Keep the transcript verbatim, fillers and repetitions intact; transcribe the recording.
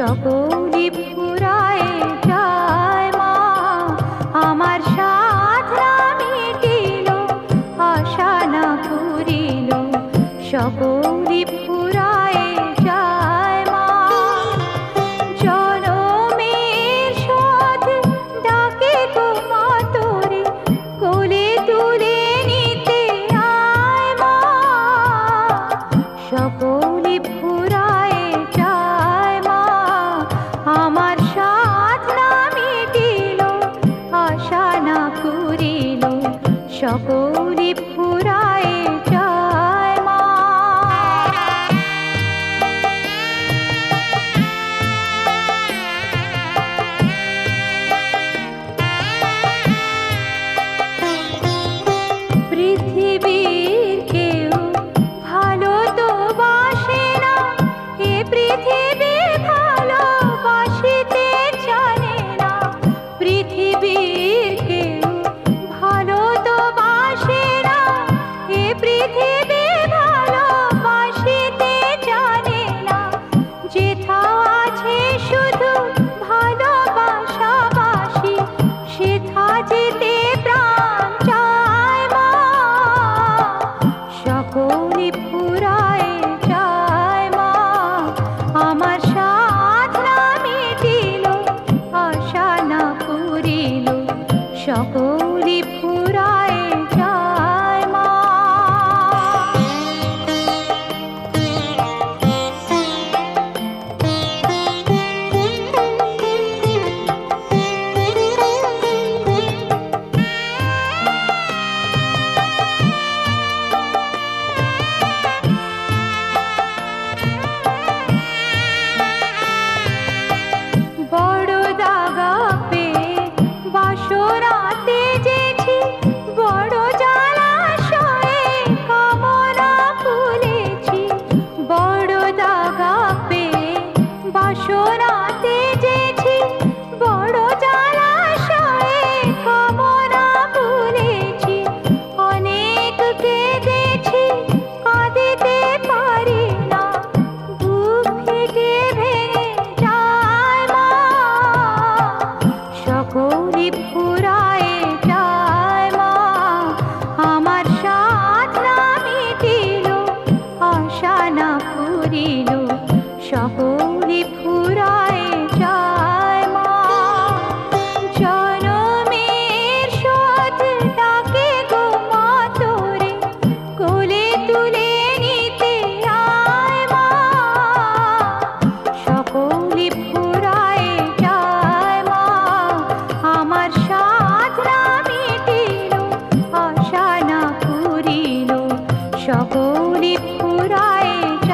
সকলি ফুরায়ে যায় মা, আমার সাধনা মিটিল, আশা না পুরিল, সকলি ফুরায়ে যায় মা। জনমের শোধ ডাকে গো মা তোরে, কোলে তুলে নিতে আয় মা, সকলি ফুরায়ে যায় মা, আমার সাধনা মিটিল, আশা না পুরিল, সকলি ফুরায়ে যায় মা। পৃথিবীর কেউ ভালো তো বাসে না, এ পৃথিবী ভালোবাসিতে জানে না, পৃথিবীর কেউ ভালো তো বাসে না, এ পৃথিবী ভালোবাসিতে জানে না, যেথাও আছে শুধু ভালোবাসাবাসি, সেথা যেতে প্রাণ চায় মা, সকলি ফুরায়ে যায় মা, আমার সাধনা মিটিল, আশা না পুরিল, সকলি ফুরায়ে যায় মা। বড় দাগা পেয়ে বাসরাতে যেছি, বড় জলাশয়ে কামনা ফুলেছি, বড় দাগা পেয়ে বাসরাতে যেছি, বড় জলাশয়ে কামনা ফুলেছি, অনেক কেঁদেছি কাঁদিতে পারি না, বুক ফেটে ভেঙে যায় মা, সকলি ফুরায়ে যায় মা, আমার সাধনা মিটিল, আশা না পুরিল, সকলি ফুরায়ে যায় মা। জনমের শোধ ডাকে গো মা তোরে, কোলে তুলে নিতে আয় মা, সকলি ফুরায়ে যায় মা, আমার সাধনা মিটিল, আশা না পুরিল, সকলি ফুরায়ে যায়।